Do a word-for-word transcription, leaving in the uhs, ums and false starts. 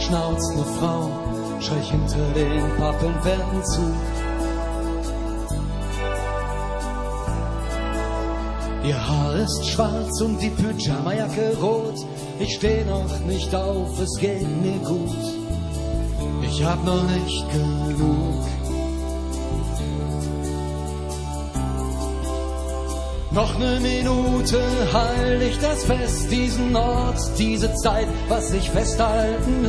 schnauzt ne Frau schräg hinter den Pappelwänden. Ihr Haar ist schwarz und die Pyjamajacke rot. Ich steh noch nicht auf, es geht mir gut. Ich hab noch nicht genug. Noch ne Minute halt ich das fest, diesen Ort, diese Zeit, was ich festhalten